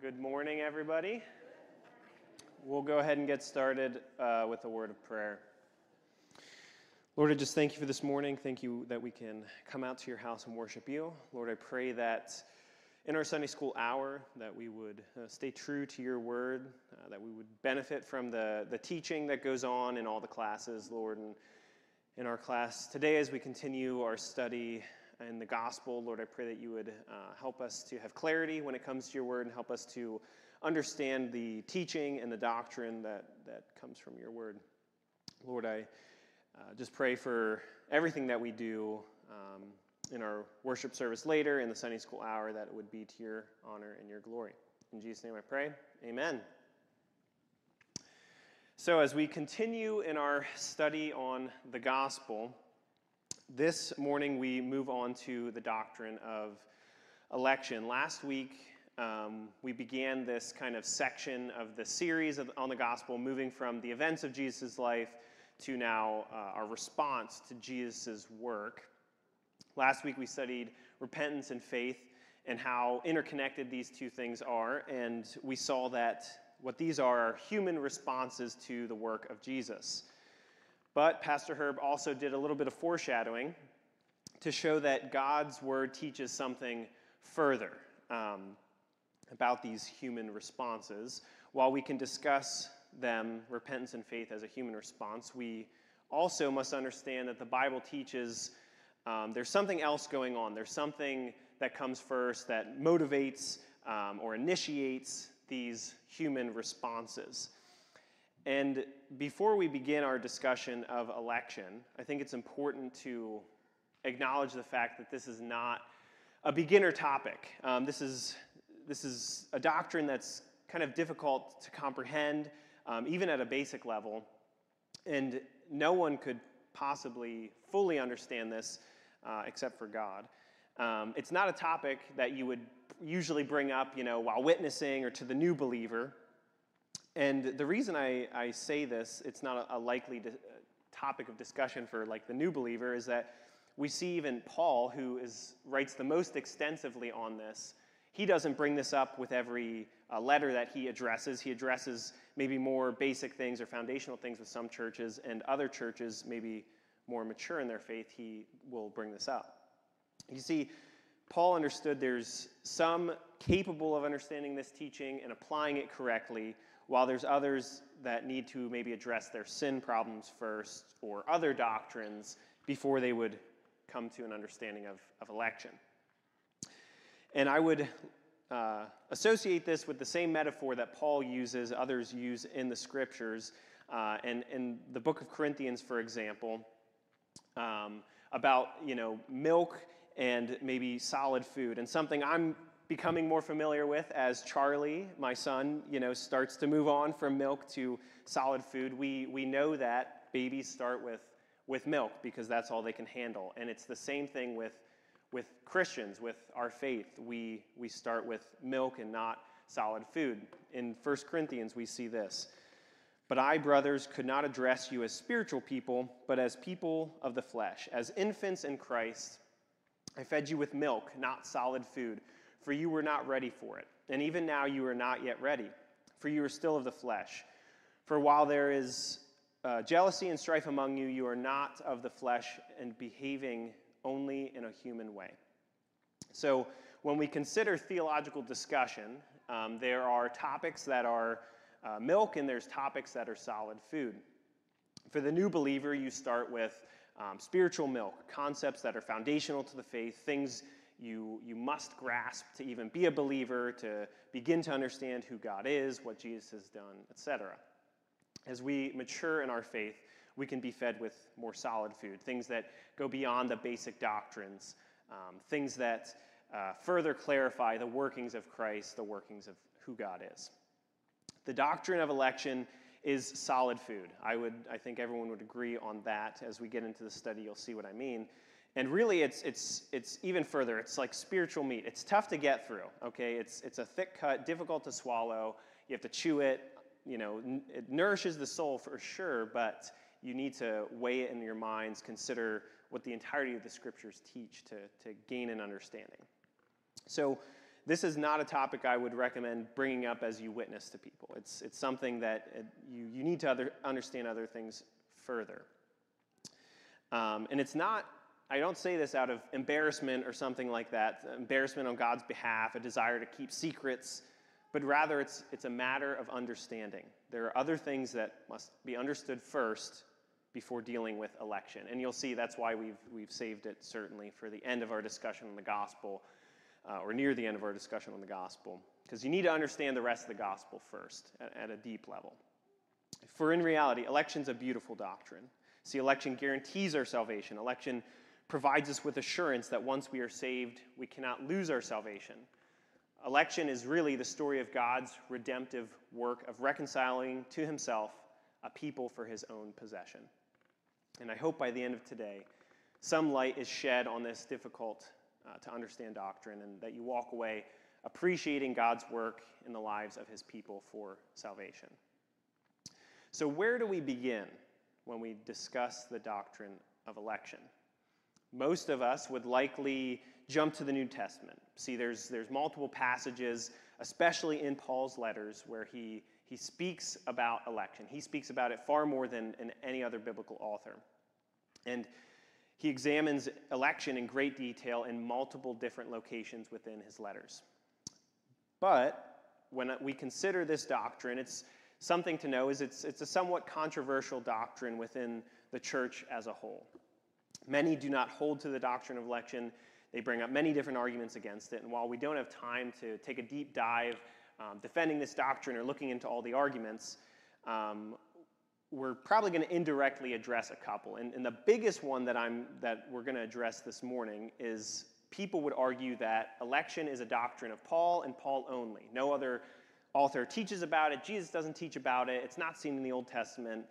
Good morning, everybody. We'll go ahead and get started with a word of prayer. Lord, I just thank you for this morning. Thank you that we can come out to your house and worship you. Lord, I pray that in our Sunday school hour that we would stay true to your word, that we would benefit from the teaching that goes on in all the classes, Lord. And in our class today, as we continue our study in the gospel, Lord, I pray that you would help us to have clarity when it comes to your word and help us to understand the teaching and the doctrine that comes from your word. Lord, I just pray for everything that we do in our worship service later, in the Sunday school hour, that it would be to your honor and your glory. In Jesus' name I pray, amen. So as we continue in our study on the gospel, this morning we move on to the doctrine of election. Last week we began this kind of section of the series on the gospel, moving from the events of Jesus' life to now our response to Jesus' work. Last week we studied repentance and faith and how interconnected these two things are, and we saw that what these are human responses to the work of Jesus. But Pastor Herb also did a little bit of foreshadowing to show that God's word teaches something further about these human responses. While we can discuss them, repentance and faith, as a human response, we also must understand that the Bible teaches there's something else going on. There's something that comes first that motivates or initiates these human responses. And before we begin our discussion of election, I think it's important to acknowledge the fact that this is not a beginner topic. This is a doctrine that's kind of difficult to comprehend, even at a basic level, and no one could possibly fully understand this except for God. It's not a topic that you would usually bring up, while witnessing or to the new believer. And the reason I say this, it's not a likely topic of discussion for the new believer, is that we see even Paul, who writes the most extensively on this. He doesn't bring this up with every letter that he addresses. He addresses maybe more basic things or foundational things with some churches, and other churches, maybe more mature in their faith, he will bring this up. You see, Paul understood there's some capable of understanding this teaching and applying it correctly, while there's others that need to maybe address their sin problems first or other doctrines before they would come to an understanding of election. And I would associate this with the same metaphor that Paul uses, others use in the scriptures, and in the book of Corinthians, for example, about milk and maybe solid food. And something I'm becoming more familiar with as Charlie, my son, starts to move on from milk to solid food. We know that babies start with milk because that's all they can handle. And it's the same thing with Christians, with our faith. We start with milk and not solid food. In 1 Corinthians, we see this. But I, brothers, could not address you as spiritual people, but as people of the flesh. As infants in Christ, I fed you with milk, not solid food, for you were not ready for it. And even now you are not yet ready, for you are still of the flesh. For while there is jealousy and strife among you, you are not of the flesh and behaving only in a human way. So when we consider theological discussion, there are topics that are milk and there's topics that are solid food. For the new believer, you start with spiritual milk, concepts that are foundational to the faith, things you must grasp to even be a believer, to begin to understand who God is, what Jesus has done, etc. As we mature in our faith, we can be fed with more solid food, things that go beyond the basic doctrines, things that further clarify the workings of Christ, the workings of who God is. The doctrine of election is solid food. I think everyone would agree on that. As we get into the study, you'll see what I mean. And really, it's even further. It's like spiritual meat. It's tough to get through. Okay, it's a thick cut, difficult to swallow. You have to chew it. It nourishes the soul for sure, but you need to weigh it in your minds, consider what the entirety of the scriptures teach to gain an understanding. So this is not a topic I would recommend bringing up as you witness to people. It's something that you need to understand other things further. And it's not, I don't say this out of embarrassment or something like that, embarrassment on God's behalf, a desire to keep secrets, but rather it's a matter of understanding. There are other things that must be understood first before dealing with election. And you'll see that's why we've saved it certainly for the end of our discussion on the gospel, or near the end of our discussion on the gospel, because you need to understand the rest of the gospel first at a deep level. For in reality, election's a beautiful doctrine. See, election guarantees our salvation. Election provides us with assurance that once we are saved, we cannot lose our salvation. Election is really the story of God's redemptive work of reconciling to himself a people for his own possession. And I hope by the end of today, some light is shed on this difficult to understand doctrine, and that you walk away appreciating God's work in the lives of his people for salvation. So where do we begin when we discuss the doctrine of election? Most of us would likely jump to the New Testament. See, there's multiple passages, especially in Paul's letters, where he speaks about election. He speaks about it far more than any other biblical author. And he examines election in great detail in multiple different locations within his letters. But when we consider this doctrine, it's something to know is it's a somewhat controversial doctrine within the church as a whole. Many do not hold to the doctrine of election. They bring up many different arguments against it. And while we don't have time to take a deep dive defending this doctrine or looking into all the arguments, we're probably going to indirectly address a couple. And the biggest one that we're going to address this morning is people would argue that election is a doctrine of Paul and Paul only. No other author teaches about it. Jesus doesn't teach about it. It's not seen in the Old Testament.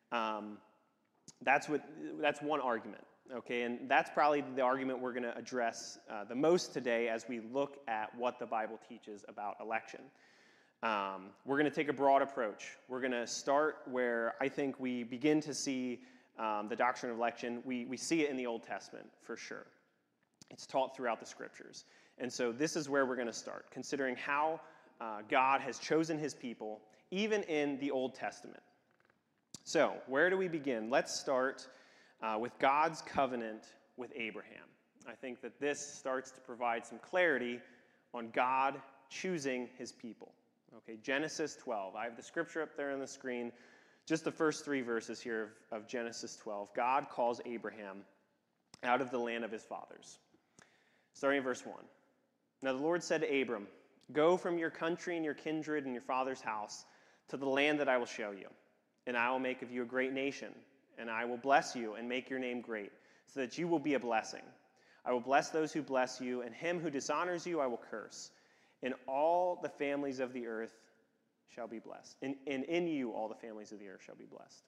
That's one argument. Okay, and that's probably the argument we're going to address the most today as we look at what the Bible teaches about election. We're going to take a broad approach. We're going to start where I think we begin to see the doctrine of election. We see it in the Old Testament for sure. It's taught throughout the scriptures. And so this is where we're going to start, considering how God has chosen his people, even in the Old Testament. So where do we begin? Let's start with God's covenant with Abraham. I think that this starts to provide some clarity on God choosing his people. Okay, Genesis 12. I have the scripture up there on the screen. Just the first 3 verses here of Genesis 12. God calls Abraham out of the land of his fathers. Starting in verse 1. Now the Lord said to Abram, "Go from your country and your kindred and your father's house to the land that I will show you, and I will make of you a great nation, and I will bless you and make your name great, so that you will be a blessing. I will bless those who bless you, and him who dishonors you I will curse. And all the families of the earth shall be blessed. And in you all the families of the earth shall be blessed."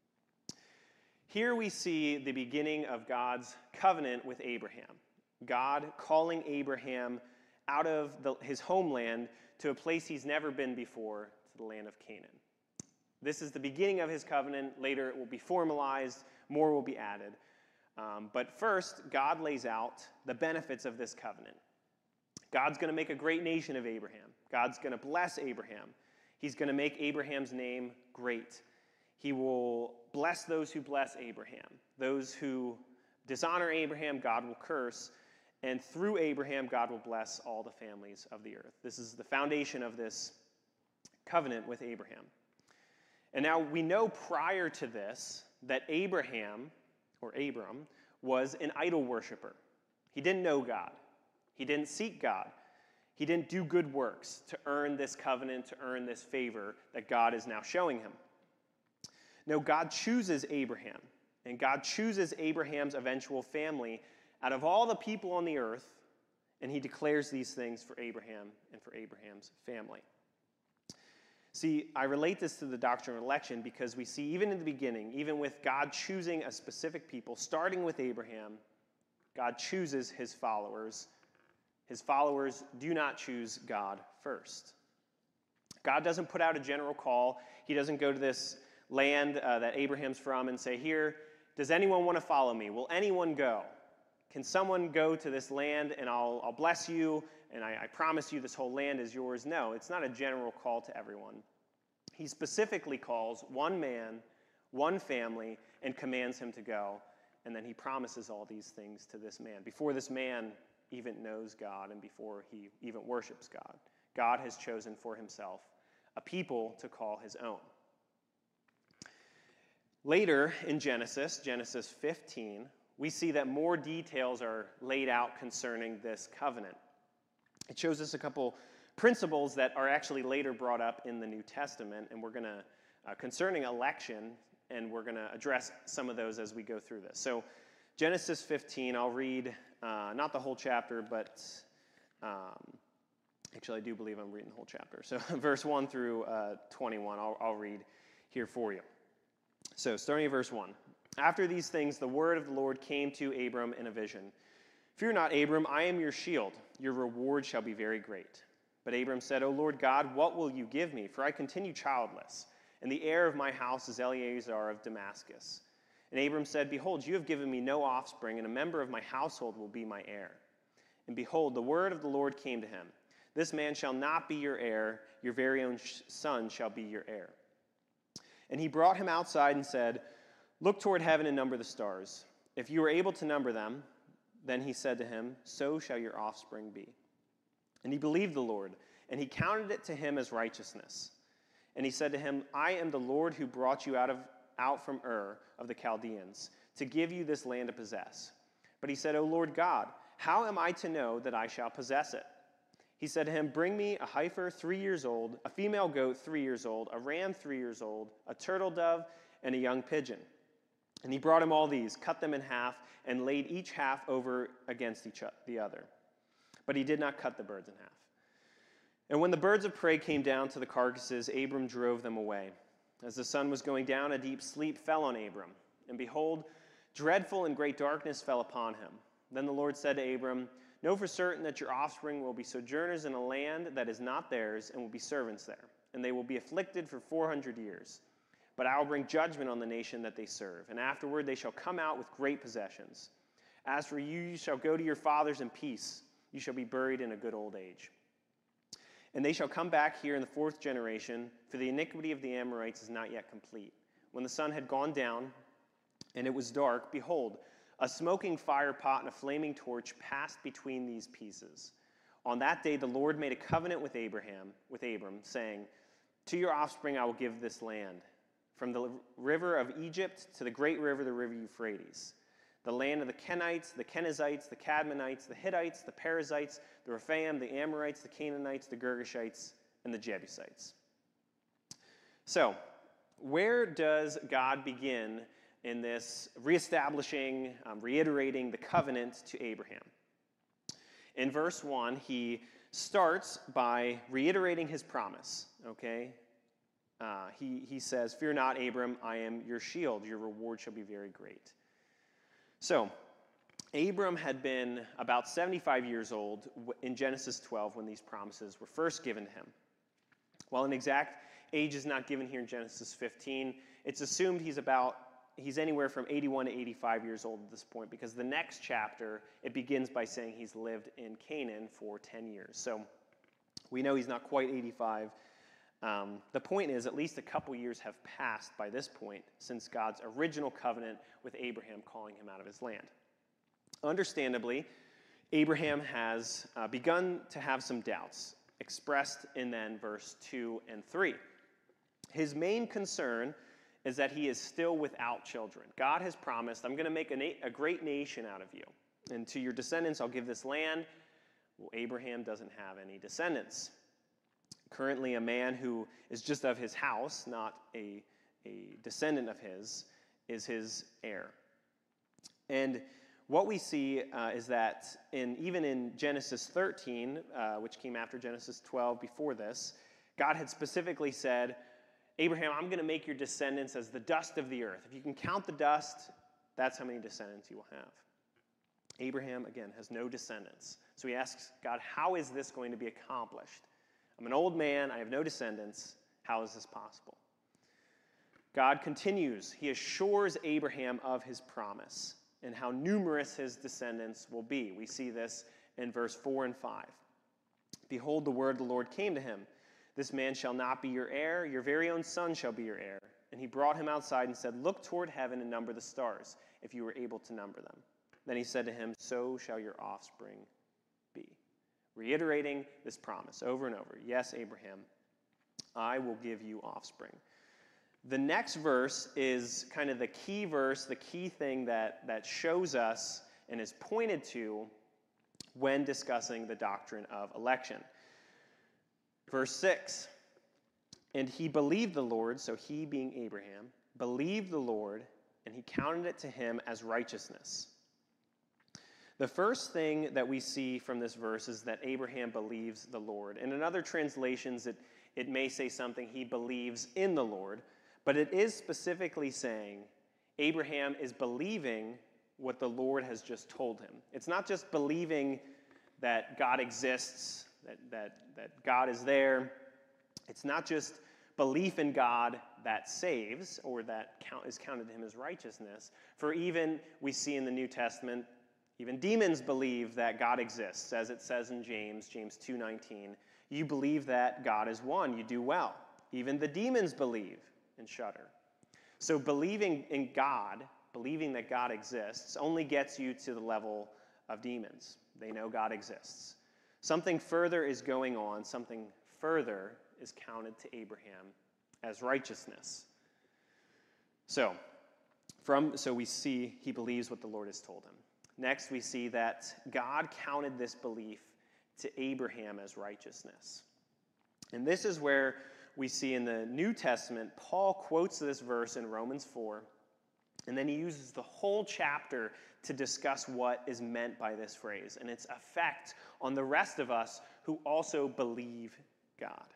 Here we see the beginning of God's covenant with Abraham. God calling Abraham out of his homeland to a place he's never been before, to the land of Canaan. This is the beginning of his covenant. Later it will be formalized. More will be added. But first, God lays out the benefits of this covenant. God's going to make a great nation of Abraham. God's going to bless Abraham. He's going to make Abraham's name great. He will bless those who bless Abraham. Those who dishonor Abraham, God will curse. And through Abraham, God will bless all the families of the earth. This is the foundation of this covenant with Abraham. And now we know prior to this that Abraham, or Abram, was an idol worshiper. He didn't know God. He didn't seek God. He didn't do good works to earn this covenant, to earn this favor that God is now showing him. No, God chooses Abraham, and God chooses Abraham's eventual family out of all the people on the earth, and he declares these things for Abraham and for Abraham's family. See, I relate this to the doctrine of election because we see even in the beginning, even with God choosing a specific people, starting with Abraham, God chooses his followers. His followers do not choose God first. God doesn't put out a general call. He doesn't go to this land that Abraham's from and say, "Here, does anyone want to follow me? Will anyone go? Can someone go to this land and I'll bless you and I promise you this whole land is yours. No, it's not a general call to everyone. He specifically calls one man, one family, and commands him to go. And then he promises all these things to this man. Before this man even knows God and before he even worships God, God has chosen for himself a people to call his own. Later in Genesis 15, we see that more details are laid out concerning this covenant. It shows us a couple principles that are actually later brought up in the New Testament, and we're going to, concerning election, and we're going to address some of those as we go through this. So Genesis 15, I'll read not the whole chapter, but actually I do believe I'm reading the whole chapter. So verse 1 through 21, I'll read here for you. So starting at verse 1. After these things, the word of the Lord came to Abram in a vision. Fear not, Abram, I am your shield. Your reward shall be very great. But Abram said, O Lord God, what will you give me? For I continue childless, and the heir of my house is Eleazar of Damascus. And Abram said, Behold, you have given me no offspring, and a member of my household will be my heir. And behold, the word of the Lord came to him. This man shall not be your heir, your very own son shall be your heir. And he brought him outside and said, Look toward heaven and number the stars. If you are able to number them, then he said to him, So shall your offspring be. And he believed the Lord, and he counted it to him as righteousness. And he said to him, I am the Lord who brought you out from Ur of the Chaldeans, to give you this land to possess. But he said, O Lord God, how am I to know that I shall possess it? He said to him, Bring me a heifer 3 years old, a female goat 3 years old, a ram 3 years old, a turtle dove, and a young pigeon. And he brought him all these, cut them in half, and laid each half over against the other. But he did not cut the birds in half. And when the birds of prey came down to the carcasses, Abram drove them away. As the sun was going down, a deep sleep fell on Abram. And behold, dreadful and great darkness fell upon him. Then the Lord said to Abram, Know for certain that your offspring will be sojourners in a land that is not theirs, and will be servants there. And they will be afflicted for 400 years. But I will bring judgment on the nation that they serve, and afterward they shall come out with great possessions. As for you, you shall go to your fathers in peace. You shall be buried in a good old age. And they shall come back here in the 4th generation, for the iniquity of the Amorites is not yet complete. When the sun had gone down, and it was dark, behold, a smoking fire pot and a flaming torch passed between these pieces. On that day the Lord made a covenant with Abram, saying, To your offspring I will give this land, from the river of Egypt to the great river, the river Euphrates, the land of the Kenites, the Kenizzites, the Cadmonites, the Hittites, the Perizzites, the Rephaim, the Amorites, the Canaanites, the Girgashites, and the Jebusites. So, where does God begin in this reestablishing, reiterating the covenant to Abraham? In verse 1, he starts by reiterating his promise, okay? He says, Fear not, Abram, I am your shield. Your reward shall be very great. So, Abram had been about 75 years old in Genesis 12 when these promises were first given to him. While an exact age is not given here in Genesis 15, it's assumed he's anywhere from 81 to 85 years old at this point, because the next chapter, it begins by saying he's lived in Canaan for 10 years. So we know he's not quite 85. The point is, at least a couple years have passed by this point since God's original covenant with Abraham calling him out of his land. Understandably, Abraham has begun to have some doubts, expressed in then verse 2 and 3. His main concern is that he is still without children. God has promised, I'm going to make a great nation out of you, and to your descendants I'll give this land. Well, Abraham doesn't have any descendants. Currently, a man who is just of his house, not a descendant of his, is his heir. And what we see is that even in Genesis 13, which came after Genesis 12, before this, God had specifically said, Abraham, I'm going to make your descendants as the dust of the earth. If you can count the dust, that's how many descendants you will have. Abraham, again, has no descendants. So he asks God, how is this going to be accomplished? I'm an old man, I have no descendants. How is this possible? God continues. He assures Abraham of his promise and how numerous his descendants will be. We see this in verse 4 and 5. Behold, the word of the Lord came to him. This man shall not be your heir, your very own son shall be your heir. And he brought him outside and said, Look toward heaven and number the stars, if you were able to number them. Then he said to him, So shall your offspring be. Reiterating this promise over and over. Yes, Abraham, I will give you offspring. The next verse is kind of the key verse, the key thing that shows us and is pointed to when discussing the doctrine of election. Verse 6, and he believed the Lord, so he being Abraham, believed the Lord, and he counted it to him as righteousness. The first thing that we see from this verse is that Abraham believes the Lord. And in other translations, it may say something, he believes in the Lord, but it is specifically saying Abraham is believing what the Lord has just told him. It's not just believing that God exists, that God is there. It's not just belief in God that saves or that is counted to him as righteousness. For even, we see in the New Testament, even demons believe that God exists, as it says in James 2:19. You believe that God is one, you do well. Even the demons believe and shudder. So believing in God, believing that God exists, only gets you to the level of demons. They know God exists. Something further is going on. Something further is counted to Abraham as righteousness. So we see he believes what the Lord has told him. Next, we see that God counted this belief to Abraham as righteousness. And this is where we see in the New Testament, Paul quotes this verse in Romans 4, and then he uses the whole chapter to discuss what is meant by this phrase and its effect on the rest of us who also believe God.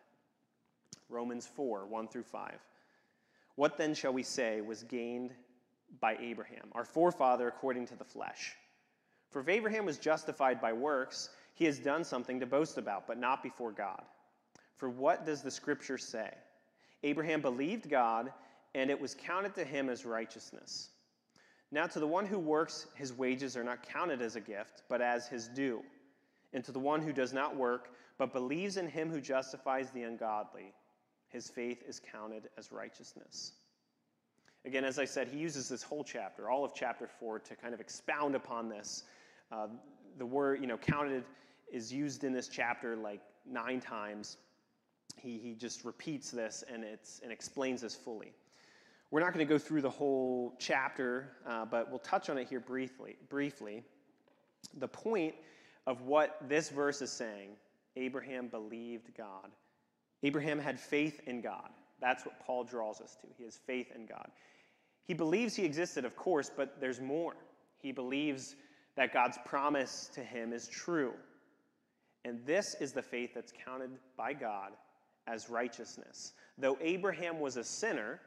Romans 4, 1-5. What then shall we say was gained by Abraham, our forefather according to the flesh? For if Abraham was justified by works, he has done something to boast about, but not before God. For what does the Scripture say? Abraham believed God, and it was counted to him as righteousness. Now to the one who works, his wages are not counted as a gift, but as his due. And to the one who does not work, but believes in him who justifies the ungodly, his faith is counted as righteousness. Again, as I said, he uses this whole chapter, all of chapter 4, to kind of expound upon this. The word, counted is used in this chapter like 9 times. He just repeats this and explains this fully. We're not going to go through the whole chapter, but we'll touch on it here briefly. The point of what this verse is saying, Abraham believed God. Abraham had faith in God. That's what Paul draws us to. He has faith in God. He believes he existed, of course, but there's more. He believes that God's promise to him is true. And this is the faith that's counted by God as righteousness. Though Abraham was a sinner,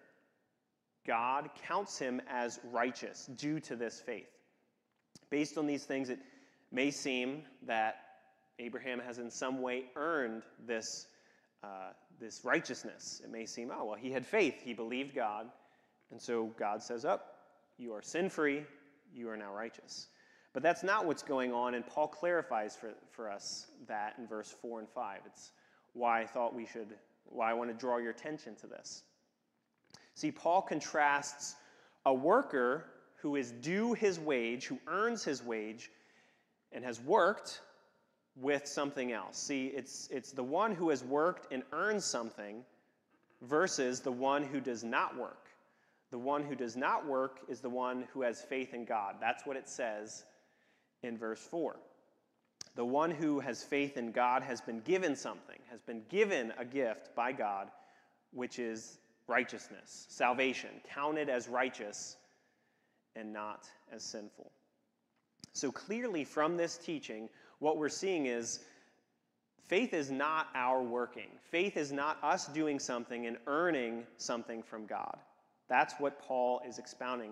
God counts him as righteous due to this faith. Based on these things, it may seem that Abraham has in some way earned this righteousness. It may seem, he had faith. He believed God. And so God says, you are sin-free. You are now righteous. But that's not what's going on, and Paul clarifies for us that in verse 4 and 5. It's why I want to draw your attention to this. See, Paul contrasts a worker who is due his wage, who earns his wage, and has worked with something else. See, it's the one who has worked and earned something versus the one who does not work. The one who does not work is the one who has faith in God. That's what it says in verse 4. The one who has faith in God has been given something, has been given a gift by God, which is righteousness, salvation, counted as righteous and not as sinful. So clearly from this teaching, what we're seeing is faith is not our working. Faith is not us doing something and earning something from God. That's what Paul is expounding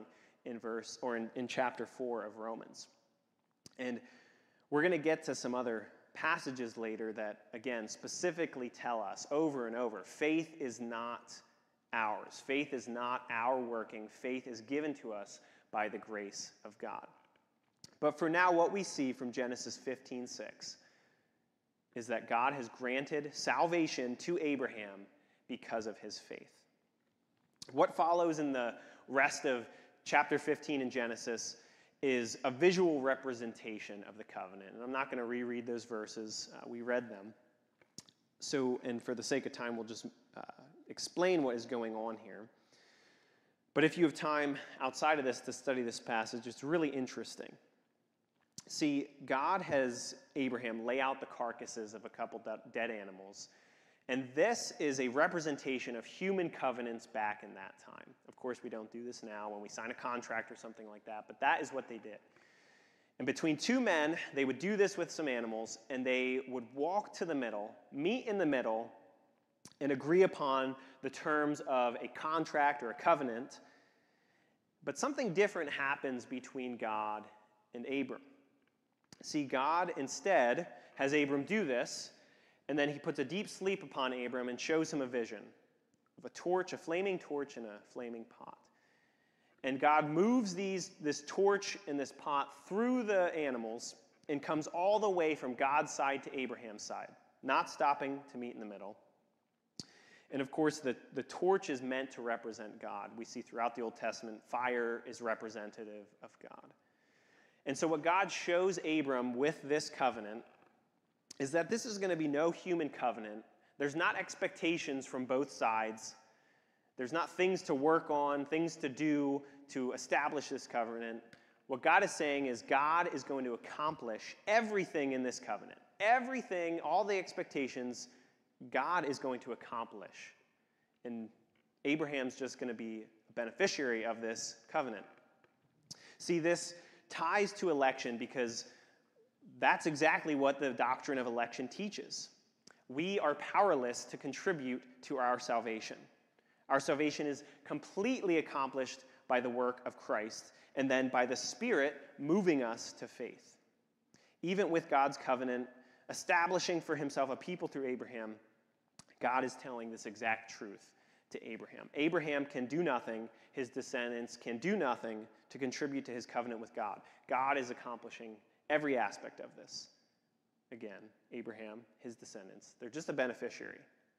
in chapter 4 of Romans. And we're going to get to some other passages later that, again, specifically tell us over and over, faith is not ours. Faith is not our working. Faith is given to us by the grace of God. But for now, what we see from Genesis 15:6 is that God has granted salvation to Abraham because of his faith. What follows in the rest of chapter 15 in Genesis is a visual representation of the covenant. And I'm not going to reread those verses. We read them. And for the sake of time, we'll just explain what is going on here. But if you have time outside of this to study this passage, it's really interesting. See, God has Abraham lay out the carcasses of a couple dead animals, and this is a representation of human covenants back in that time. Of course, we don't do this now when we sign a contract or something like that, but that is what they did. And between two men, they would do this with some animals, and they would walk to the middle, meet in the middle, and agree upon the terms of a contract or a covenant. But something different happens between God and Abram. See, God instead has Abram do this, and then he puts a deep sleep upon Abram and shows him a vision of a torch, a flaming torch in a flaming pot. And God moves this torch and this pot through the animals and comes all the way from God's side to Abraham's side, not stopping to meet in the middle. And of course, the torch is meant to represent God. We see throughout the Old Testament, fire is representative of God. And so what God shows Abram with this covenant is that this is going to be no human covenant. There's not expectations from both sides. There's not things to work on, things to do to establish this covenant. What God is saying is God is going to accomplish everything in this covenant. Everything, all the expectations, God is going to accomplish. And Abraham's just going to be a beneficiary of this covenant. See, this ties to election because that's exactly what the doctrine of election teaches. We are powerless to contribute to our salvation. Our salvation is completely accomplished by the work of Christ and then by the Spirit moving us to faith. Even with God's covenant establishing for himself a people through Abraham, God is telling this exact truth to Abraham. Abraham can do nothing. His descendants can do nothing to contribute to his covenant with God. God is accomplishing every aspect of this. Again, Abraham, his descendants, they're just a beneficiary.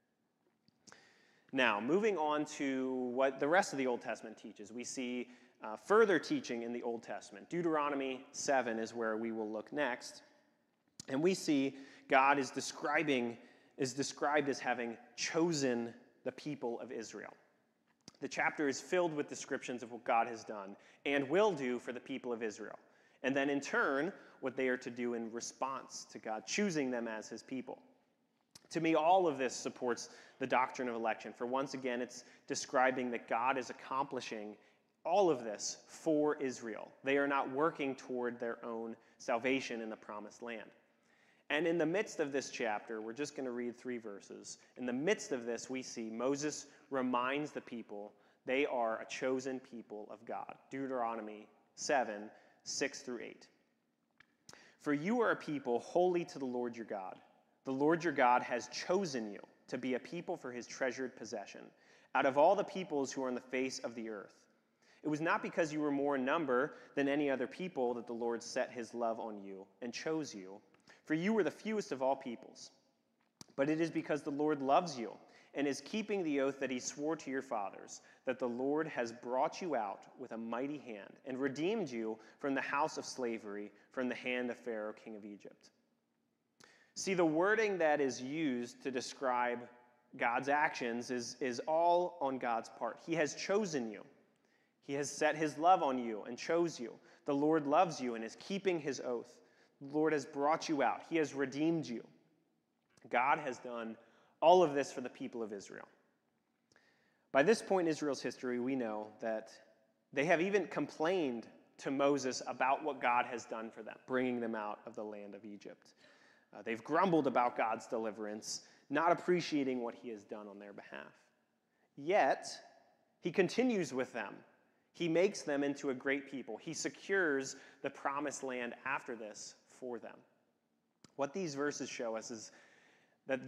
Now, moving on to what the rest of the Old Testament teaches, we see further teaching in the Old Testament. Deuteronomy 7 is where we will look next. And we see God is described as having chosen the people of Israel. The chapter is filled with descriptions of what God has done and will do for the people of Israel. And then in turn, what they are to do in response to God choosing them as his people. To me, all of this supports the doctrine of election. For once again, it's describing that God is accomplishing all of this for Israel. They are not working toward their own salvation in the promised land. And in the midst of this chapter, we're just going to read 3 verses. In the midst of this, we see Moses reminds the people they are a chosen people of God. Deuteronomy 7, 6 through 8. For you are a people holy to the Lord your God. The Lord your God has chosen you to be a people for his treasured possession out of all the peoples who are on the face of the earth. It was not because you were more in number than any other people that the Lord set his love on you and chose you, for you were the fewest of all peoples. But it is because the Lord loves you and is keeping the oath that he swore to your fathers, that the Lord has brought you out with a mighty hand and redeemed you from the house of slavery, from the hand of Pharaoh, king of Egypt. See, the wording that is used to describe God's actions is all on God's part. He has chosen you. He has set his love on you and chose you. The Lord loves you and is keeping his oath. The Lord has brought you out. He has redeemed you. God has done all of this for the people of Israel. By this point in Israel's history, we know that they have even complained to Moses about what God has done for them, bringing them out of the land of Egypt. They've grumbled about God's deliverance, not appreciating what he has done on their behalf. Yet, he continues with them. He makes them into a great people. He secures the promised land after this for them. What these verses show us is that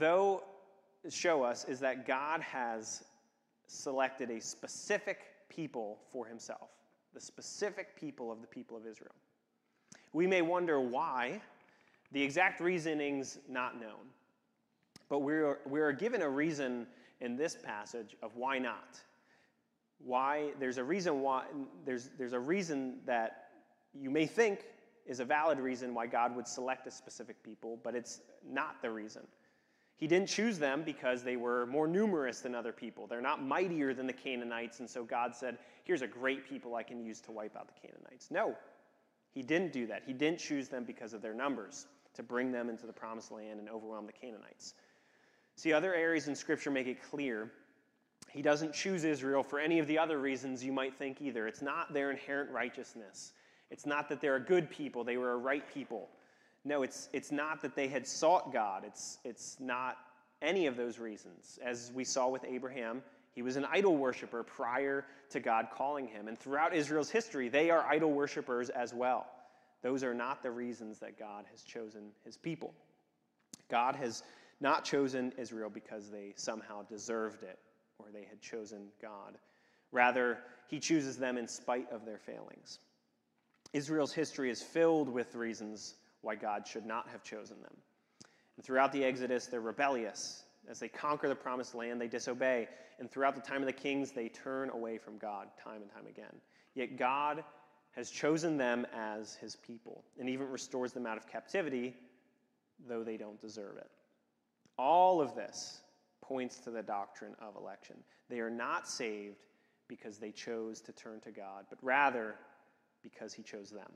God has selected a specific people for himself, the specific people of the people of Israel. We may wonder why The exact reasoning's not known. But we're given a reason in this passage of why not. Why there's a reason why there's a reason that you may think is a valid reason why God would select a specific people, but it's not the reason. He didn't choose them because they were more numerous than other people. They're not mightier than the Canaanites, and so God said, here's a great people I can use to wipe out the Canaanites. No, he didn't do that. He didn't choose them because of their numbers, to bring them into the promised land and overwhelm the Canaanites. See, other areas in Scripture make it clear he doesn't choose Israel for any of the other reasons you might think either. It's not their inherent righteousness. It's not that they're a good people, they were a right people. No, it's not that they had sought God. It's not any of those reasons. As we saw with Abraham, he was an idol worshiper prior to God calling him. And throughout Israel's history, they are idol worshipers as well. Those are not the reasons that God has chosen his people. God has not chosen Israel because they somehow deserved it or they had chosen God. Rather, he chooses them in spite of their failings. Israel's history is filled with reasons why God should not have chosen them. And throughout the Exodus, they're rebellious. As they conquer the promised land, they disobey. And throughout the time of the kings, they turn away from God time and time again. Yet God has chosen them as his people and even restores them out of captivity, though they don't deserve it. All of this points to the doctrine of election. They are not saved because they chose to turn to God, but rather because he chose them.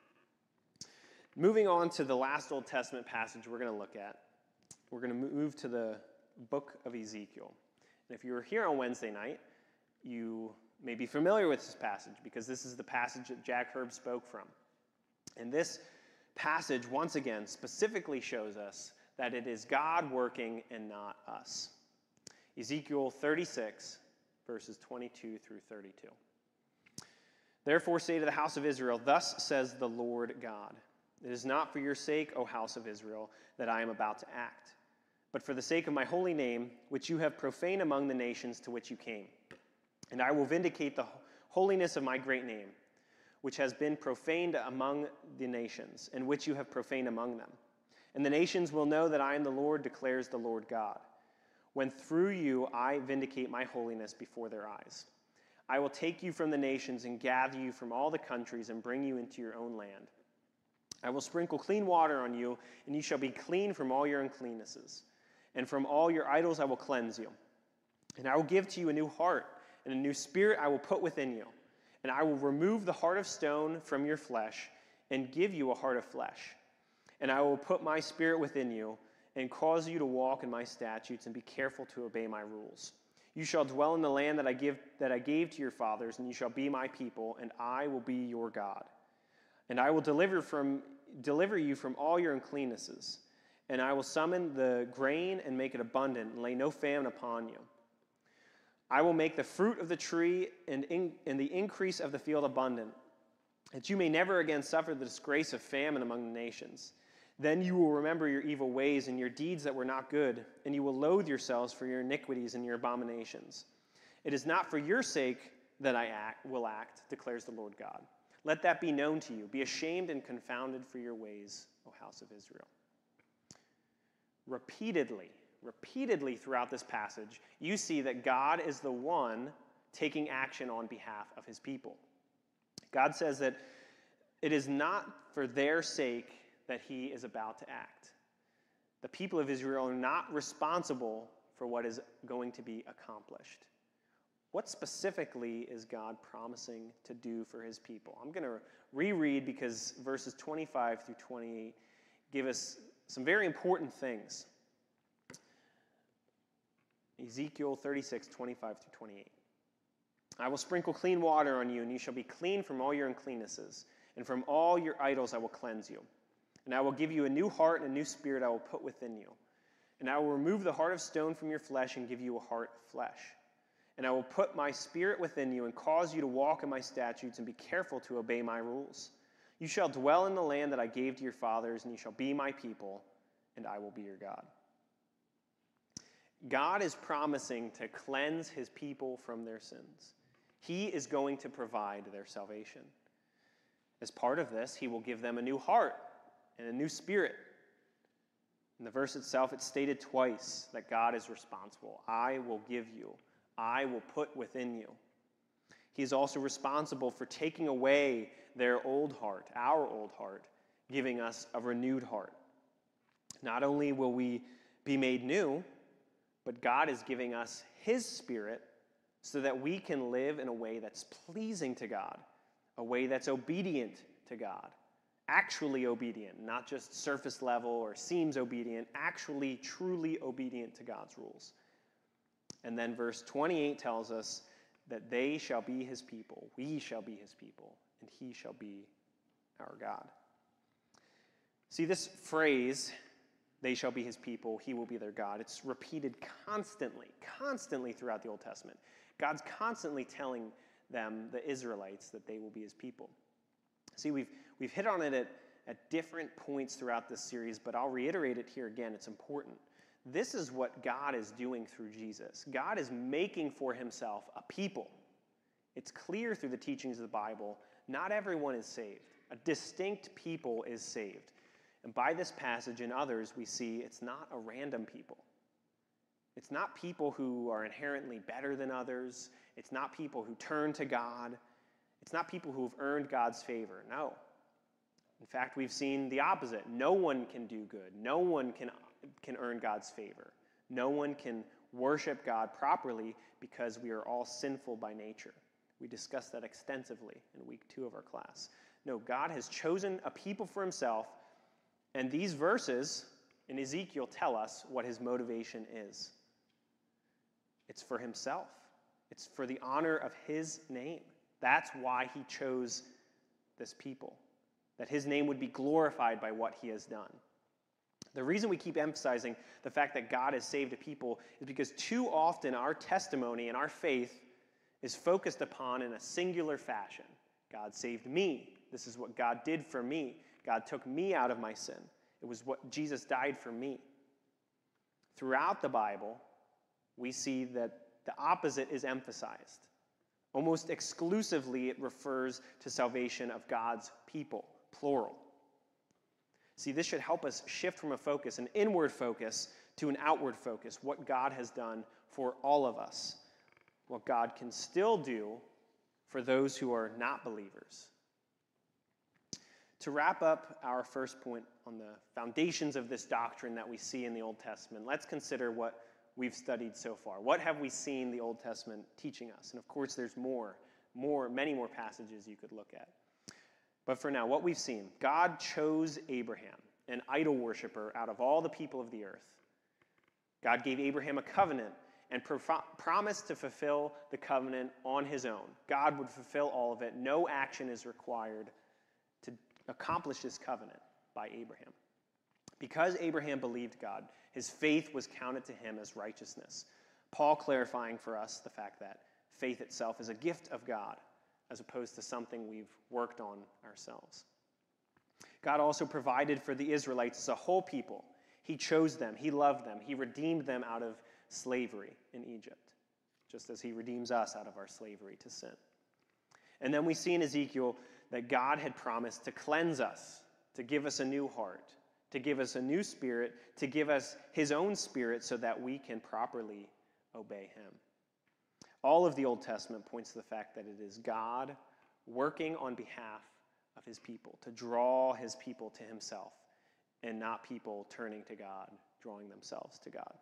Moving on to the last Old Testament passage we're going to look at, we're going to move to the book of Ezekiel. And if you were here on Wednesday night, you may be familiar with this passage because this is the passage that Jack Herb spoke from. And this passage, once again, specifically shows us that it is God working and not us. Ezekiel 36, verses 22 through 32. Therefore say to the house of Israel, thus says the Lord God, it is not for your sake, O house of Israel, that I am about to act, but for the sake of my holy name, which you have profaned among the nations to which you came. And I will vindicate the holiness of my great name, which has been profaned among the nations, and which you have profaned among them. And the nations will know that I am the Lord, declares the Lord God, when through you I vindicate my holiness before their eyes. I will take you from the nations and gather you from all the countries and bring you into your own land. I will sprinkle clean water on you, and you shall be clean from all your uncleannesses. And from all your idols I will cleanse you. And I will give to you a new heart, and a new spirit I will put within you. And I will remove the heart of stone from your flesh, and give you a heart of flesh. And I will put my spirit within you, and cause you to walk in my statutes, and be careful to obey my rules. You shall dwell in the land that I gave to your fathers, and you shall be my people, and I will be your God. And I will deliver you from all your uncleannesses, and I will summon the grain and make it abundant, and lay no famine upon you. I will make the fruit of the tree and the increase of the field abundant, that you may never again suffer the disgrace of famine among the nations. Then you will remember your evil ways and your deeds that were not good, and you will loathe yourselves for your iniquities and your abominations. It is not for your sake that I will act, declares the Lord God. Let that be known to you. Be ashamed and confounded for your ways, O house of Israel. Repeatedly throughout this passage, you see that God is the one taking action on behalf of his people. God says that it is not for their sake that he is about to act. The people of Israel are not responsible for what is going to be accomplished. What specifically is God promising to do for his people? I'm going to reread because verses 25 through 28 give us some very important things. Ezekiel 36, 25 through 28. I will sprinkle clean water on you, and you shall be clean from all your uncleannesses, and from all your idols I will cleanse you. And I will give you a new heart, and a new spirit I will put within you. And I will remove the heart of stone from your flesh and give you a heart of flesh. And I will put my spirit within you and cause you to walk in my statutes and be careful to obey my rules. You shall dwell in the land that I gave to your fathers, and you shall be my people, and I will be your God. God is promising to cleanse his people from their sins. He is going to provide their salvation. As part of this, he will give them a new heart and a new spirit. In the verse itself, it's stated twice that God is responsible. I will give you. I will put within you. He is also responsible for taking away their old heart, our old heart, giving us a renewed heart. Not only will we be made new, but God is giving us his Spirit so that we can live in a way that's pleasing to God, a way that's obedient to God, actually obedient, not just surface level or seems obedient, actually truly obedient to God's rules. And then verse 28 tells us that they shall be his people, we shall be his people, and he shall be our God. See, this phrase, they shall be his people, he will be their God, it's repeated constantly throughout the Old Testament. God's constantly telling them, the Israelites, that they will be his people. See, we've hit on it at different points throughout this series, but I'll reiterate it here again. It's important. This is what God is doing through Jesus. God is making for himself a people. It's clear through the teachings of the Bible, not everyone is saved. A distinct people is saved. And by this passage and others, we see it's not a random people. It's not people who are inherently better than others. It's not people who turn to God. It's not people who have earned God's favor. No. In fact, we've seen the opposite. No one can do good. No one can earn God's favor. No one can worship God properly because we are all sinful by nature. We discussed that extensively in week 2 of our class. No, God has chosen a people for himself, and these verses in Ezekiel tell us what his motivation is. It's for himself. It's for the honor of his name. That's why he chose this people, that his name would be glorified by what he has done. The reason we keep emphasizing the fact that God has saved a people is because too often our testimony and our faith is focused upon in a singular fashion. God saved me. This is what God did for me. God took me out of my sin. It was what Jesus died for me. Throughout the Bible, we see that the opposite is emphasized. Almost exclusively, it refers to salvation of God's people, plural. See, this should help us shift from an inward focus, to an outward focus, what God has done for all of us, what God can still do for those who are not believers. To wrap up our first point on the foundations of this doctrine that we see in the Old Testament, let's consider what we've studied so far. What have we seen the Old Testament teaching us? And of course, there's many more passages you could look at. But for now, what we've seen, God chose Abraham, an idol worshiper, out of all the people of the earth. God gave Abraham a covenant and promised to fulfill the covenant on his own. God would fulfill all of it. No action is required to accomplish this covenant by Abraham. Because Abraham believed God, his faith was counted to him as righteousness. Paul clarifying for us the fact that faith itself is a gift of God, as opposed to something we've worked on ourselves. God also provided for the Israelites as a whole people. He chose them. He loved them. He redeemed them out of slavery in Egypt, just as he redeems us out of our slavery to sin. And then we see in Ezekiel that God had promised to cleanse us, to give us a new heart, to give us a new spirit, to give us his own spirit so that we can properly obey him. All of the Old Testament points to the fact that it is God working on behalf of his people, to draw his people to himself, and not people turning to God, drawing themselves to God.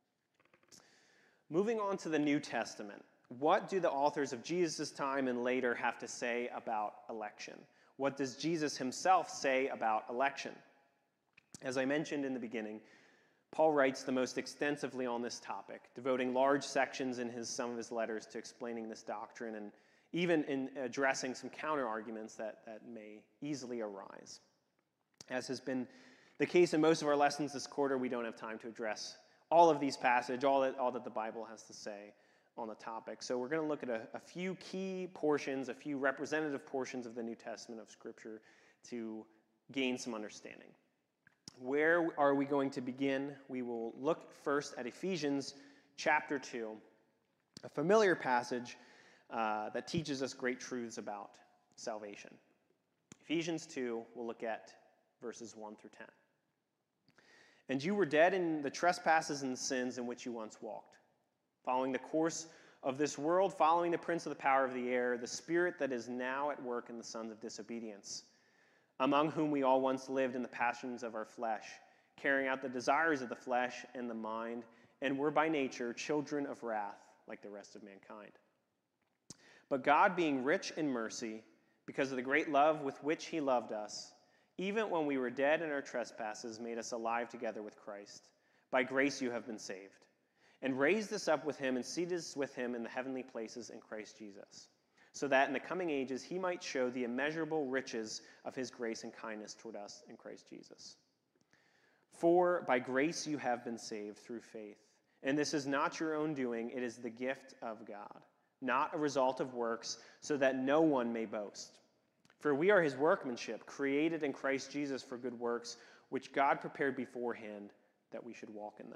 Moving on to the New Testament, what do the authors of Jesus' time and later have to say about election? What does Jesus himself say about election? As I mentioned in the beginning, Paul writes the most extensively on this topic, devoting large sections in some of his letters to explaining this doctrine and even in addressing some counter-arguments that may easily arise. As has been the case in most of our lessons this quarter, we don't have time to address all of these passages, all that the Bible has to say on the topic. So we're going to look at a few key portions, a few representative portions of the New Testament of Scripture to gain some understanding. Where are we going to begin? We will look first at Ephesians chapter 2, a familiar passage that teaches us great truths about salvation. Ephesians 2, we'll look at verses 1 through 10. And you were dead in the trespasses and sins in which you once walked, following the course of this world, following the prince of the power of the air, the spirit that is now at work in the sons of disobedience, among whom we all once lived in the passions of our flesh, carrying out the desires of the flesh and the mind, and were by nature children of wrath, like the rest of mankind. But God, being rich in mercy, because of the great love with which he loved us, even when we were dead in our trespasses, made us alive together with Christ. By grace you have been saved, and raised us up with him and seated us with him in the heavenly places in Christ Jesus, so that in the coming ages he might show the immeasurable riches of his grace and kindness toward us in Christ Jesus. For by grace you have been saved through faith, and this is not your own doing, it is the gift of God, not a result of works, so that no one may boast. For we are his workmanship, created in Christ Jesus for good works, which God prepared beforehand that we should walk in them.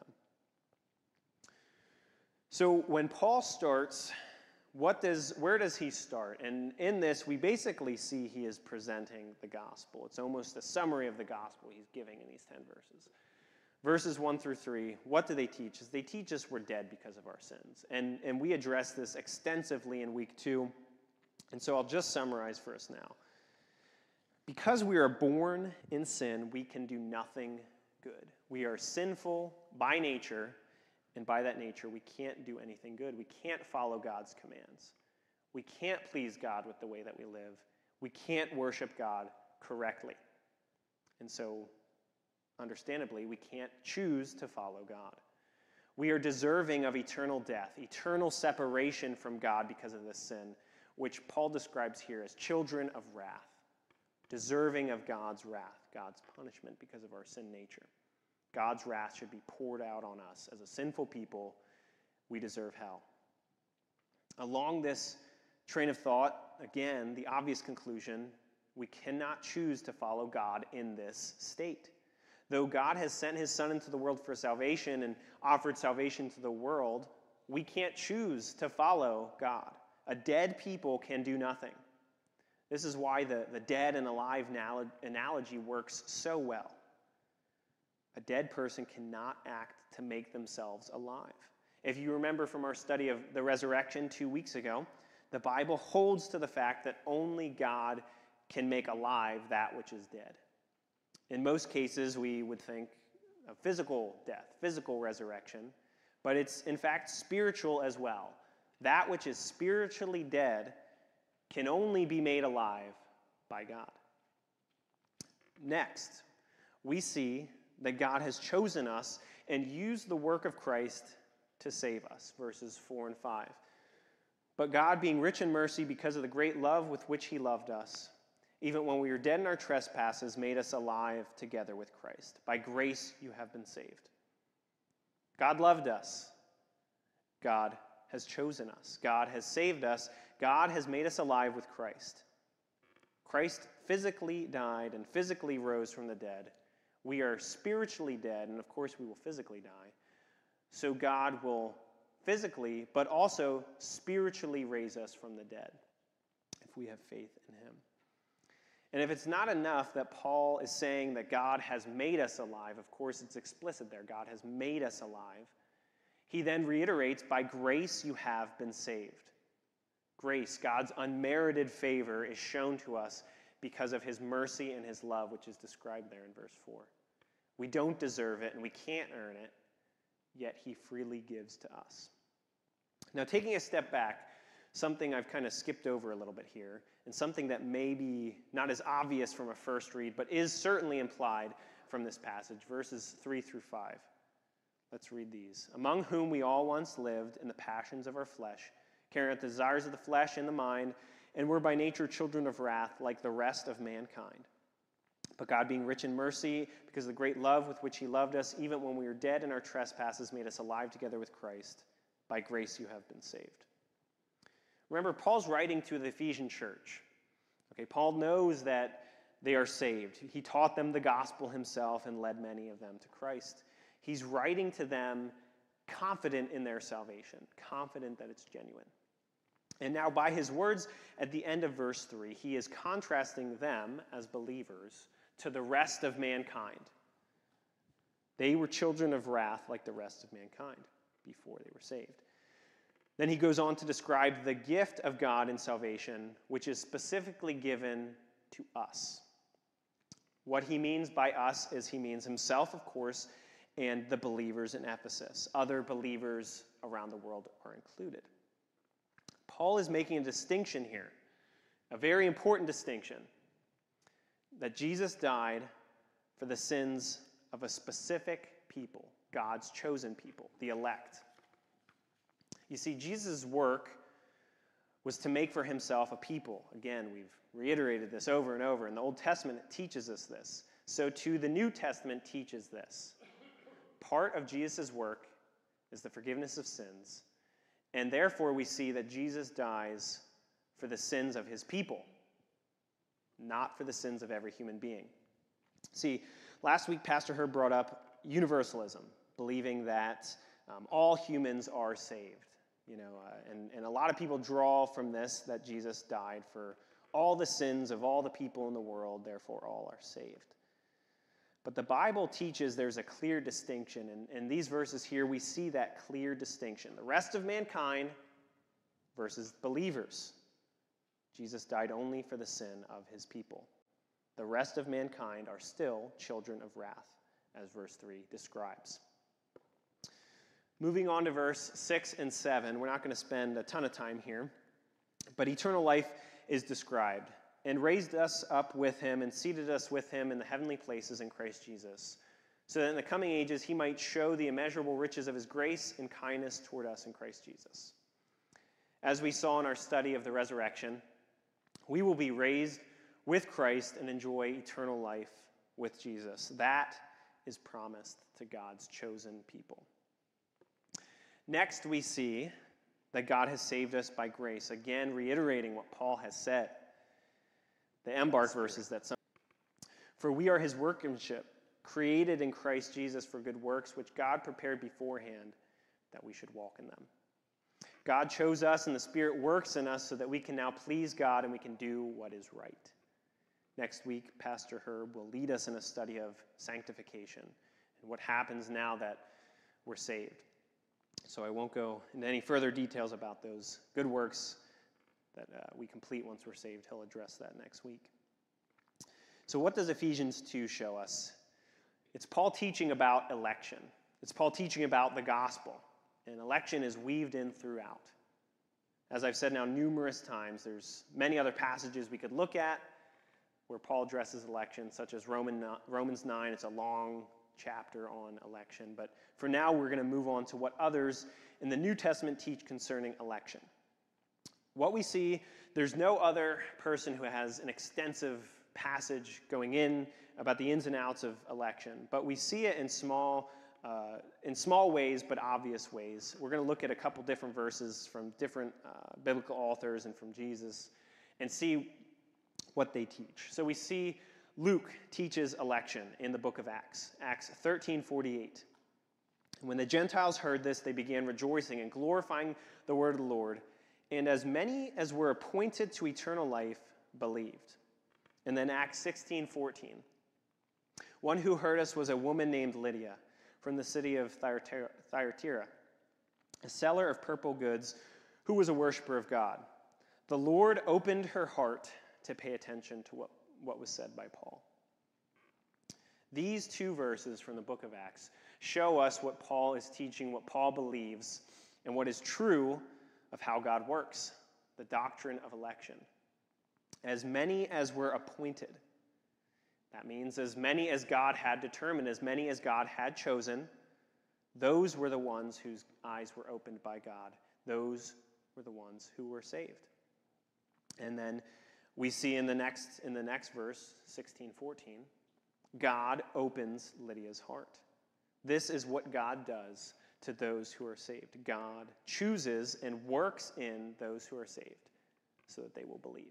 So when Paul starts, where does he start? And in this, we basically see he is presenting the gospel. It's almost a summary of the gospel he's giving in these 10 verses. Verses 1 through 3, what do they teach? They teach us we're dead because of our sins. And we address this extensively in week 2. And so I'll just summarize for us now. Because we are born in sin, we can do nothing good. We are sinful by nature, and by that nature, we can't do anything good. We can't follow God's commands. We can't please God with the way that we live. We can't worship God correctly. And so, understandably, we can't choose to follow God. We are deserving of eternal death, eternal separation from God because of this sin, which Paul describes here as children of wrath. Deserving of God's wrath, God's punishment because of our sin nature. God's wrath should be poured out on us. As a sinful people, we deserve hell. Along this train of thought, again, the obvious conclusion, we cannot choose to follow God in this state. Though God has sent his Son into the world for salvation and offered salvation to the world, we can't choose to follow God. A dead people can do nothing. This is why the dead and alive analogy works so well. A dead person cannot act to make themselves alive. If you remember from our study of the resurrection 2 weeks ago, the Bible holds to the fact that only God can make alive that which is dead. In most cases, we would think of physical death, physical resurrection, but it's in fact spiritual as well. That which is spiritually dead can only be made alive by God. Next, we see that God has chosen us and used the work of Christ to save us, verses 4 and 5. But God, being rich in mercy because of the great love with which he loved us, even when we were dead in our trespasses, made us alive together with Christ. By grace you have been saved. God loved us. God has chosen us. God has saved us. God has made us alive with Christ. Christ physically died and physically rose from the dead. We are spiritually dead, and of course we will physically die. So God will physically, but also spiritually raise us from the dead if we have faith in him. And if it's not enough that Paul is saying that God has made us alive, of course it's explicit there, God has made us alive. He then reiterates, by grace you have been saved. Grace, God's unmerited favor, is shown to us because of his mercy and his love, which is described there in verse 4. We don't deserve it and we can't earn it, yet he freely gives to us. Now, taking a step back, something I've kind of skipped over a little bit here, and something that may be not as obvious from a first read, but is certainly implied from this passage, verses 3 through 5. Let's read these. Among whom we all once lived in the passions of our flesh, carrying out the desires of the flesh and the mind, and were by nature children of wrath like the rest of mankind. But God, being rich in mercy, because of the great love with which he loved us, even when we were dead in our trespasses, made us alive together with Christ. By grace you have been saved. Remember, Paul's writing to the Ephesian church. Okay, Paul knows that they are saved. He taught them the gospel himself and led many of them to Christ. He's writing to them confident in their salvation, confident that it's genuine. And now by his words at the end of verse 3, he is contrasting them as believers to the rest of mankind. They were children of wrath like the rest of mankind before they were saved. Then he goes on to describe the gift of God in salvation, which is specifically given to us. What he means by us is he means himself, of course, and the believers in Ephesus. Other believers around the world are included. Paul is making a distinction here, a very important distinction, that Jesus died for the sins of a specific people, God's chosen people, the elect. You see, Jesus' work was to make for himself a people. Again, we've reiterated this over and over. In the Old Testament, it teaches us this. So too, the New Testament teaches this. Part of Jesus' work is the forgiveness of sins, and therefore we see that Jesus dies for the sins of his people, not for the sins of every human being. See, last week Pastor Herb brought up universalism, believing that all humans are saved. And a lot of people draw from this that Jesus died for all the sins of all the people in the world, therefore all are saved. But the Bible teaches there's a clear distinction, and in these verses here we see that clear distinction. The rest of mankind versus believers. Jesus died only for the sin of his people. The rest of mankind are still children of wrath, as verse 3 describes. Moving on to verse 6 and 7, we're not going to spend a ton of time here, but eternal life is described. And raised us up with him and seated us with him in the heavenly places in Christ Jesus, so that in the coming ages he might show the immeasurable riches of his grace and kindness toward us in Christ Jesus. As we saw in our study of the resurrection, we will be raised with Christ and enjoy eternal life with Jesus. That is promised to God's chosen people. Next, we see that God has saved us by grace, again reiterating what Paul has said. The embark verses that some. For we are his workmanship, created in Christ Jesus for good works, which God prepared beforehand that we should walk in them. God chose us, and the Spirit works in us so that we can now please God and we can do what is right. Next week, Pastor Herb will lead us in a study of sanctification and what happens now that we're saved. So I won't go into any further details about those good works that we complete once we're saved. He'll address that next week. So what does Ephesians 2 show us? It's Paul teaching about election. It's Paul teaching about the gospel. And election is weaved in throughout. As I've said now numerous times, there's many other passages we could look at where Paul addresses election, such as Romans 9. It's a long chapter on election. But for now, we're going to move on to what others in the New Testament teach concerning election. What we see, there's no other person who has an extensive passage going in about the ins and outs of election, but we see it in small ways, but obvious ways. We're going to look at a couple different verses from different biblical authors and from Jesus and see what they teach. So we see Luke teaches election in the book of Acts, Acts 13:48. When the Gentiles heard this, they began rejoicing and glorifying the word of the Lord. And as many as were appointed to eternal life believed. And then Acts 16:14. One who heard us was a woman named Lydia from the city of Thyatira, a seller of purple goods who was a worshiper of God. The Lord opened her heart to pay attention to what was said by Paul. These two verses from the book of Acts show us what Paul is teaching, what Paul believes, and what is true of how God works, the doctrine of election. As many as were appointed. That means as many as God had determined, as many as God had chosen, those were the ones whose eyes were opened by God. Those were the ones who were saved. And then we see in the next verse, 16:14, God opens Lydia's heart. This is what God does to those who are saved. God chooses and works in those who are saved so that they will believe.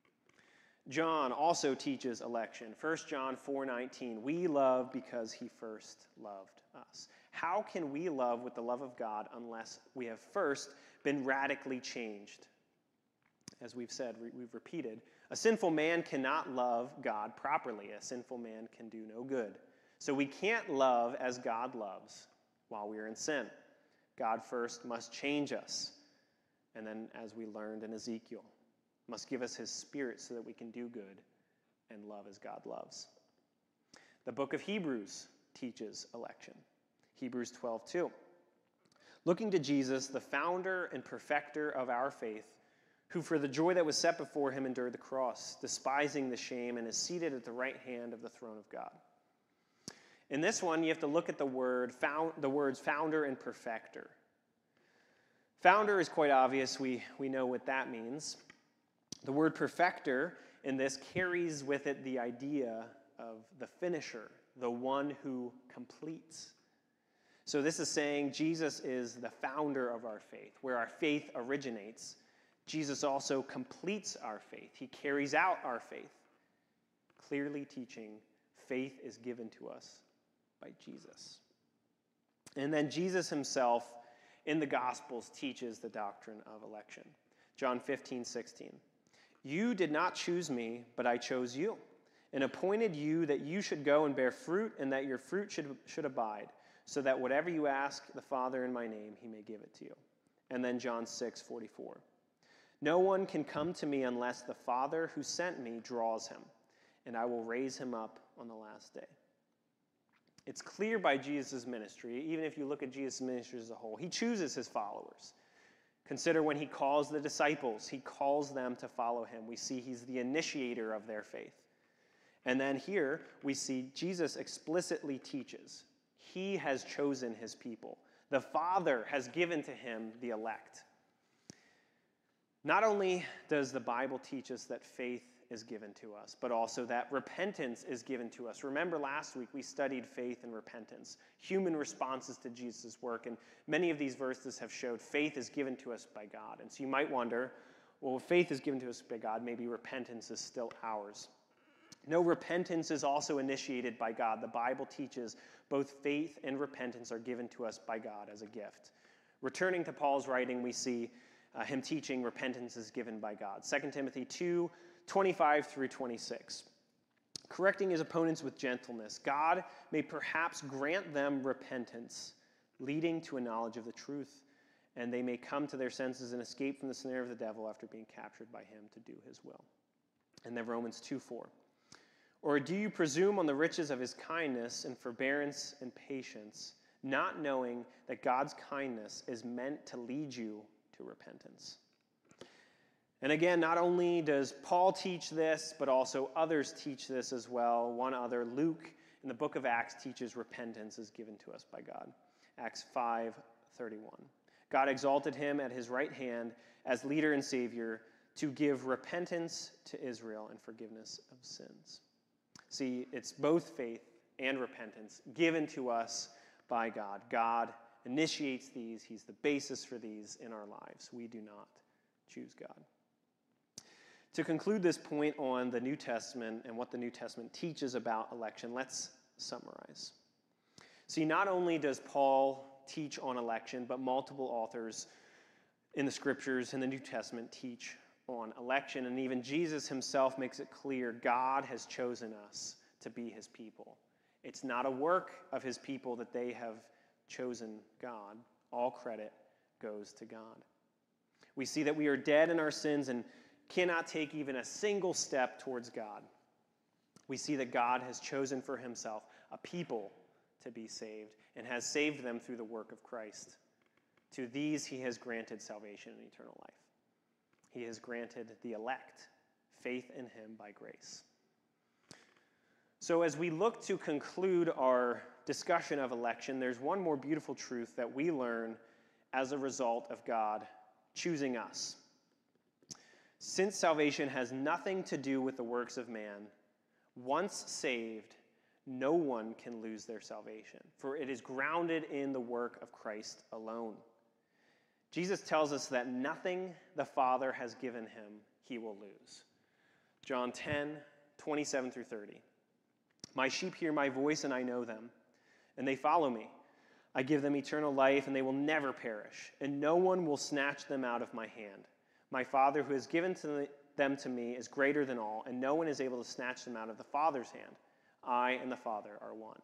John also teaches election. 1 John 4:19, we love because he first loved us. How can we love with the love of God unless we have first been radically changed? As we've said, we've repeated, a sinful man cannot love God properly. A sinful man can do no good. So we can't love as God loves while we are in sin. God first must change us. And then, as we learned in Ezekiel, must give us his Spirit so that we can do good and love as God loves. The book of Hebrews teaches election. Hebrews 12:2. Looking to Jesus, the founder and perfecter of our faith, who for the joy that was set before him endured the cross, despising the shame, and is seated at the right hand of the throne of God. In this one, you have to look at the words founder and perfecter. Founder is quite obvious. We know what that means. The word perfecter in this carries with it the idea of the finisher, the one who completes. So this is saying Jesus is the founder of our faith. Where our faith originates, Jesus also completes our faith. He carries out our faith, clearly teaching faith is given to us by Jesus. And then Jesus himself in the Gospels teaches the doctrine of election. John 15:16. You did not choose me, but I chose you, and appointed you that you should go and bear fruit, and that your fruit should abide, so that whatever you ask the Father in my name, he may give it to you. And then John 6:44. No one can come to me unless the Father who sent me draws him, and I will raise him up on the last day. It's clear by Jesus' ministry, even if you look at Jesus' ministry as a whole, he chooses his followers. Consider when he calls the disciples, he calls them to follow him. We see he's the initiator of their faith. And then here we see Jesus explicitly teaches he has chosen his people. The Father has given to him the elect. Not only does the Bible teach us that faith is given to us, but also that repentance is given to us. Remember last week we studied faith and repentance, human responses to Jesus' work, and many of these verses have showed faith is given to us by God. And so you might wonder, well, if faith is given to us by God, maybe repentance is still ours. No, repentance is also initiated by God. The Bible teaches both faith and repentance are given to us by God as a gift. Returning to Paul's writing, we see him teaching repentance is given by God. 2 Timothy 2:25 through 26. Correcting his opponents with gentleness, God may perhaps grant them repentance, leading to a knowledge of the truth, and they may come to their senses and escape from the snare of the devil after being captured by him to do his will. And then Romans 2:4. Or do you presume on the riches of his kindness and forbearance and patience, not knowing that God's kindness is meant to lead you to repentance? And again, not only does Paul teach this, but also others teach this as well. One other, Luke, in the book of Acts, teaches repentance is given to us by God. Acts 5:31. God exalted him at his right hand as leader and savior to give repentance to Israel and forgiveness of sins. See, it's both faith and repentance given to us by God. God initiates these. He's the basis for these in our lives. We do not choose God. To conclude this point on the New Testament and what the New Testament teaches about election, let's summarize. See, not only does Paul teach on election, but multiple authors in the Scriptures in the New Testament teach on election, and even Jesus himself makes it clear God has chosen us to be his people. It's not a work of his people that they have chosen God. All credit goes to God. We see that we are dead in our sins and cannot take even a single step towards God. We see that God has chosen for himself a people to be saved and has saved them through the work of Christ. To these he has granted salvation and eternal life. He has granted the elect faith in him by grace. So as we look to conclude our discussion of election, there's one more beautiful truth that we learn as a result of God choosing us. Since salvation has nothing to do with the works of man, once saved, no one can lose their salvation, for it is grounded in the work of Christ alone. Jesus tells us that nothing the Father has given him, he will lose. John 10:27 through 30. My sheep hear my voice, and I know them, and they follow me. I give them eternal life, and they will never perish, and no one will snatch them out of my hand. My Father, who has given them to me, is greater than all, and no one is able to snatch them out of the Father's hand. I and the Father are one.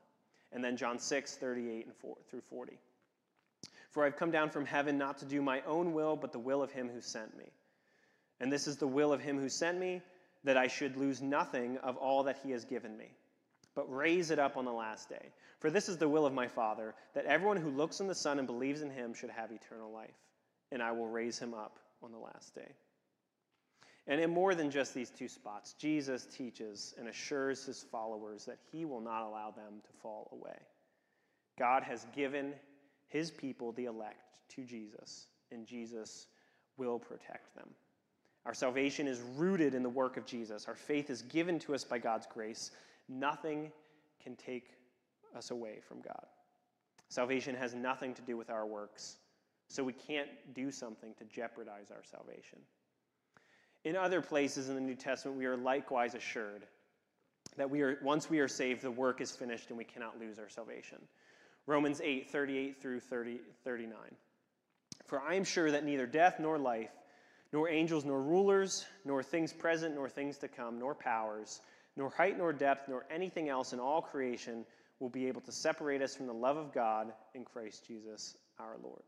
And then John 6:38 through 40. For I've come down from heaven not to do my own will, but the will of him who sent me. And this is the will of him who sent me, that I should lose nothing of all that he has given me, but raise it up on the last day. For this is the will of my Father, that everyone who looks on the Son and believes in him should have eternal life, and I will raise him up on the last day. And in more than just these two spots, Jesus teaches and assures his followers that he will not allow them to fall away. God has given his people, the elect, to Jesus, and Jesus will protect them. Our salvation is rooted in the work of Jesus. Our faith is given to us by God's grace. Nothing can take us away from God. Salvation has nothing to do with our works, so we can't do something to jeopardize our salvation. In other places in the New Testament, we are likewise assured that once we are saved, the work is finished and we cannot lose our salvation. Romans 8:38 through 39. For I am sure that neither death nor life, nor angels nor rulers, nor things present nor things to come, nor powers, nor height nor depth, nor anything else in all creation will be able to separate us from the love of God in Christ Jesus our Lord.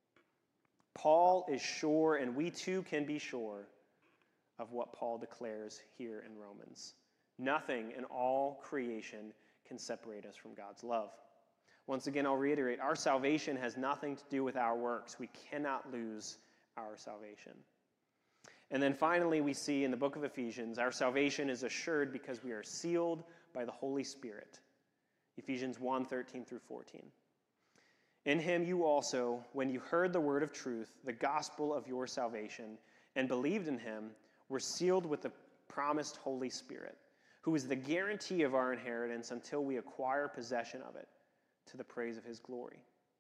Paul is sure, and we too can be sure, of what Paul declares here in Romans. Nothing in all creation can separate us from God's love. Once again, I'll reiterate, our salvation has nothing to do with our works. We cannot lose our salvation. And then finally, we see in the book of Ephesians, our salvation is assured because we are sealed by the Holy Spirit. Ephesians 1:13 through 14. In him you also, when you heard the word of truth, the gospel of your salvation, and believed in him, were sealed with the promised Holy Spirit, who is the guarantee of our inheritance until we acquire possession of it, to the praise of his glory.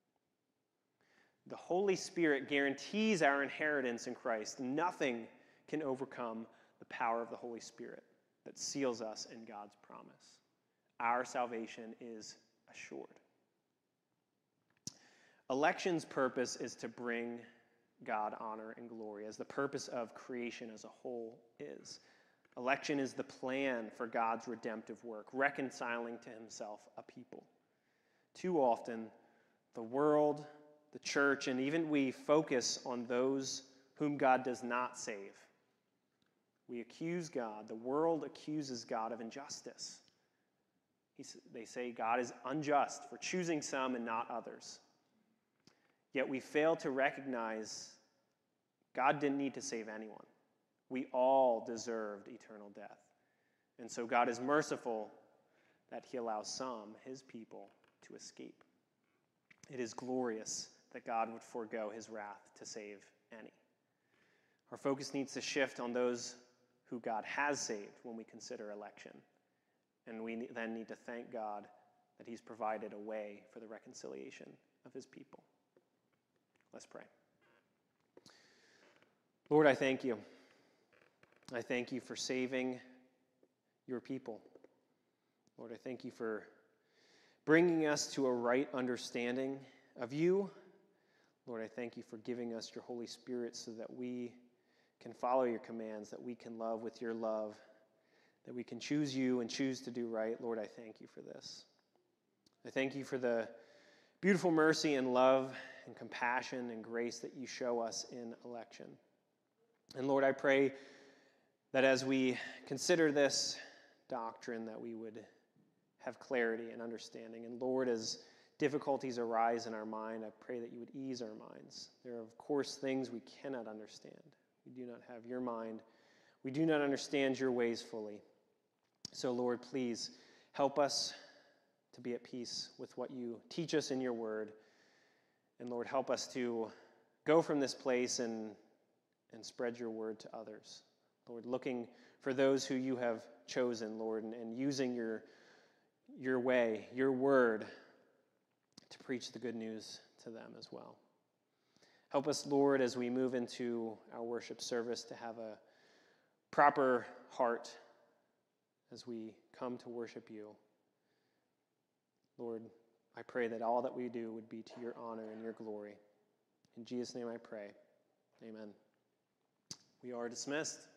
The Holy Spirit guarantees our inheritance in Christ. Nothing can overcome the power of the Holy Spirit that seals us in God's promise. Our salvation is assured. Election's purpose is to bring God honor and glory, as the purpose of creation as a whole is. Election is the plan for God's redemptive work, reconciling to himself a people. Too often, the world, the church, and even we focus on those whom God does not save. We accuse God. The world accuses God of injustice. They say God is unjust for choosing some and not others. Yet we fail to recognize God didn't need to save anyone. We all deserved eternal death. And so God is merciful that he allows some, his people, to escape. It is glorious that God would forego his wrath to save any. Our focus needs to shift on those who God has saved when we consider election. And we then need to thank God that he's provided a way for the reconciliation of his people. Let's pray. Lord, I thank you. I thank you for saving your people. Lord, I thank you for bringing us to a right understanding of you. Lord, I thank you for giving us your Holy Spirit so that we can follow your commands, that we can love with your love, that we can choose you and choose to do right. Lord, I thank you for this. I thank you for the beautiful mercy and love and compassion and grace that you show us in election. And Lord, I pray that as we consider this doctrine, that we would have clarity and understanding. And Lord, as difficulties arise in our mind, I pray that you would ease our minds. There are, of course, things we cannot understand. We do not have your mind. We do not understand your ways fully. So, Lord, please help us to be at peace with what you teach us in your word. And, Lord, help us to go from this place and spread your word to others. Lord, looking for those who you have chosen, Lord, and using your way, your word, to preach the good news to them as well. Help us, Lord, as we move into our worship service to have a proper heart as we come to worship you. Lord, I pray that all that we do would be to your honor and your glory. In Jesus' name I pray. Amen. We are dismissed.